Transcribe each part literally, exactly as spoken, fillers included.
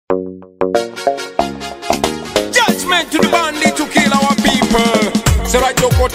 Judgment to the bandit to kill our people. Why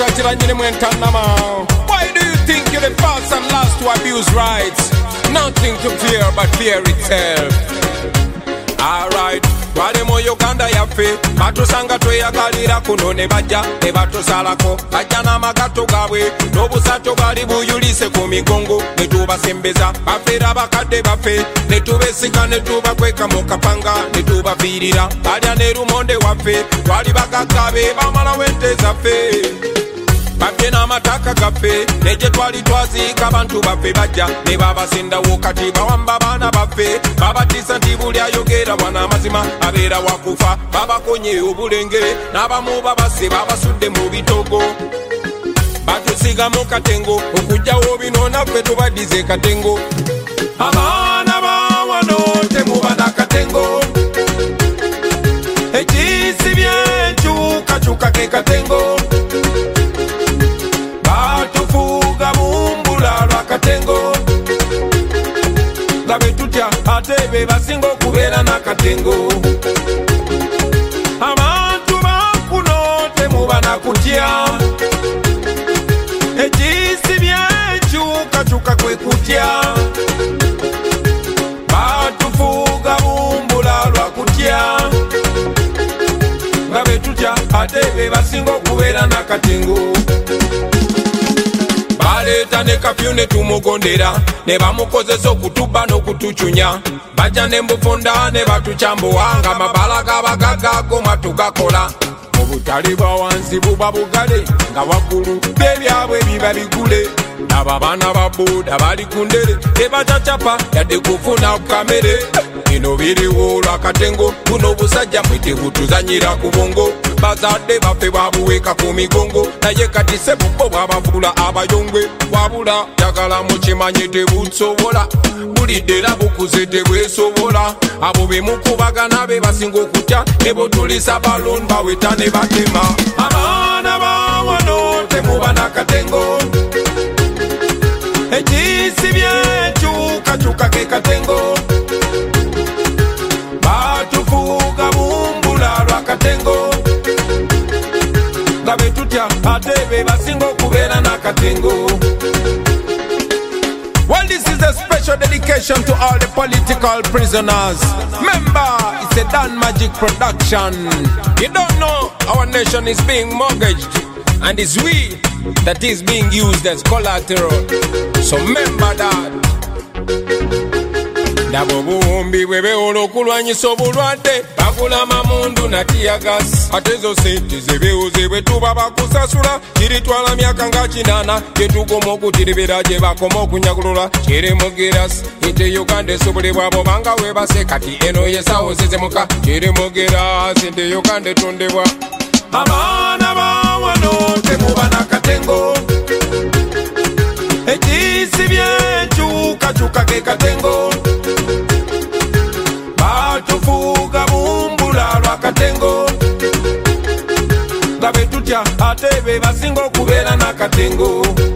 do you think you're the first and last to abuse rights? Nothing to fear but fear itself. Alright, Wademo Uganda yafe batusanga tweyagalira kuno ne bajja ne batusalako bajja n'amagato gaabwe n'obusato bali buyulise ku migongo ne tubasembeza bafeera bakadde bafe ne tubesika ne tubakweka mu kapanga ne tubaviirira balya ne lumonde waffe twali bagaggabe bamalawo ente zaffe babye n'amataka gaffe ne gye twali twaziika bantu baffe bajja ne babasendawo kati bawamba baana baffe babatiisa nti buli ayogera bwana amazima abeera wakufa babakonye obulenge n'abamu babase babasudde mu bitogo batusiga mu katengo okujjawo bino naffe tubaddize katengo abaana bawano temubana katengo ekisibye enkyukakyuka ke katengo batufuga bumbula lwa katengo gabe tutya ate be basinga okubeera n'akatengo abantu bakuno temubana kutya ekisibye enkyukakyuka kwe kutya batufuga bumbula lwa kutya gabe tutya ate be basinga okubeera n'akatengo baleeta ne kafyu ne tumugondera ne bamukozesa okutubba n'okutucunya bajja ne mbufunda ne batukyambuwa nga mabala gabagagago matugakola mu butale bwa wansi buba bugale nga waggulu b'ebyabwe biba bigule aba baana ba booda bali ku ndere tebacacapa yadde kufuna kamere bino biriwo lwakatengo buno obusajja mwite butuzanyira ku bongo bazadde baffe babuweeka ku migongo naye kati sebubo bwabavula abayongwe wabula jagala mukimanyi tebusobola bulidde era bukuze tebwesobola abo bemukubagana be basinga okutya ne botulisa balon baweta ne batema abaana bawano temubana katengo ekisibye enkyukakyuka ke katengo batufuga bumbula lwa katengo gabe tutya ate be basinga okubeera n'akatengo. Well, this is a special dedication to all the political prisoners. Remember, it's a Dan Magic production. You don't know our nation is being mortgaged, and it's we that is being used as collateral. So remember that. Nabo buwumbi bwebeola okulwanyisa obulwadde bagula mamundu na tiyagas ate zo sente zebeoze bwe tuba bakusasula kiritwala myaka nga kinana tetukoma okutiribira gye bakoma okunyagulula kirimugeras ente Uganda esobole bwabo banga webase kati eno yesawo zezemuka kirimugeras ente Uganda etondebwa abaana bawano temubana katengo ekisibye enkyukakyuka ke katengo batufuga bumbula lwa katengo gabe tutya ate be basinga okubeera n'akatengo.